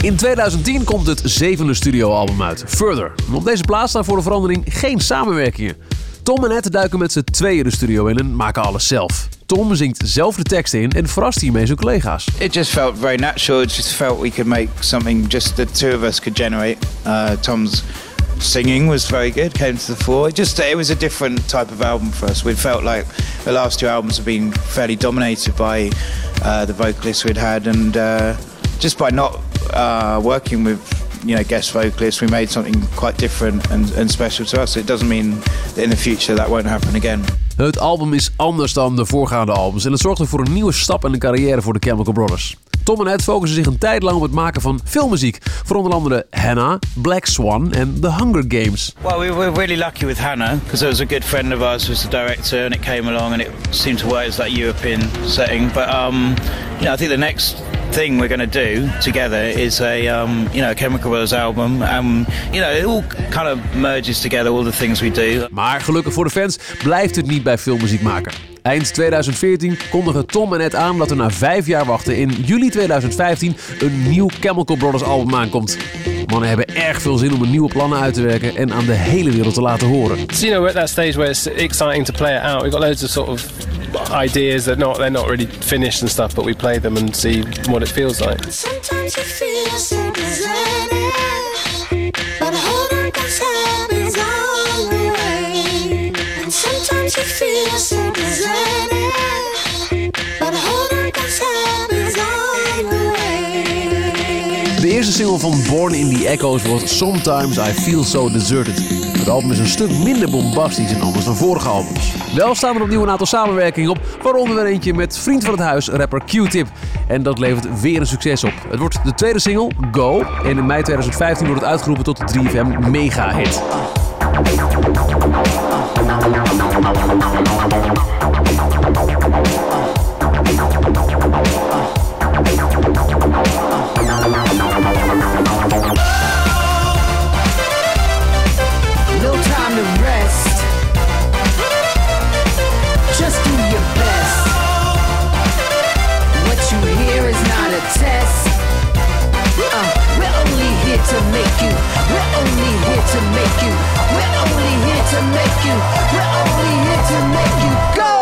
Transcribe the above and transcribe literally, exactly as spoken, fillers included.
In tweeduizend tien komt het zevende studioalbum uit, Further. Op deze plaats staan voor de verandering geen samenwerkingen. Tom en Ed duiken met z'n tweeën de studio in en maken alles zelf. Tom zingt zelf de teksten in en verrast hiermee zijn collega's. It just felt very natural. It just felt we could make something just the two of us could generate. Uh, Tom's singing was very good, came to the fore. It just it was a different type of album for us. We felt like the last two albums have been fairly dominated by uh, the vocalists we'd had, and uh, just by not uh, working with you know guest vocalists, we made something quite different and, and special to us. It doesn't mean that in the future that won't happen again. Het album is anders dan de voorgaande albums en het zorgde voor een nieuwe stap in de carrière voor de Chemical Brothers. Tom en Ed focussen zich een tijd lang op het maken van filmmuziek. Voor onder andere Hannah, Black Swan en The Hunger Games. Well, we were really lucky with Hannah because it was a good friend of ours who was the director, and it came along and it seemed to work as that European setting. But um, you know, I think the next thing we're going to do together is a um, you know a Chemical Brothers album. Um, you know, it all kind of merges together, all the things we do. Maar gelukkig voor de fans blijft het niet bij filmmuziek maken. Eind tweeduizend veertien kondigen Tom en Ed aan dat er na vijf jaar wachten in juli tweeduizend vijftien een nieuw Chemical Brothers album aankomt. Mannen hebben erg veel zin om een nieuwe plannen uit te werken en aan de hele wereld te laten horen. So, you know, we're at that stage where it's exciting to play it out. We've got loads of sort of ideas that not they're not really finished and stuff, but we play them and see what it feels like. Sometimes you feel so deserted, but holding back's happens all the way. And sometimes you feel so deserted, but holding back's happens all the way. De eerste single van Born in the Echoes was Sometimes I Feel So Deserted. Het album is een stuk minder bombastisch en anders dan vorige albums. Wel staan er opnieuw een aantal samenwerkingen op, waaronder weer eentje met vriend van het huis, rapper Q-Tip. En dat levert weer een succes op. Het wordt de tweede single, Go. En in mei tweeduizend vijftien wordt het uitgeroepen tot de drie F M mega-hit. No time to rest. Just do your best. What you hear is not a test. Uh, we're only here to make you. We're only here to make you. We're only here to make you. We're only here to make you go.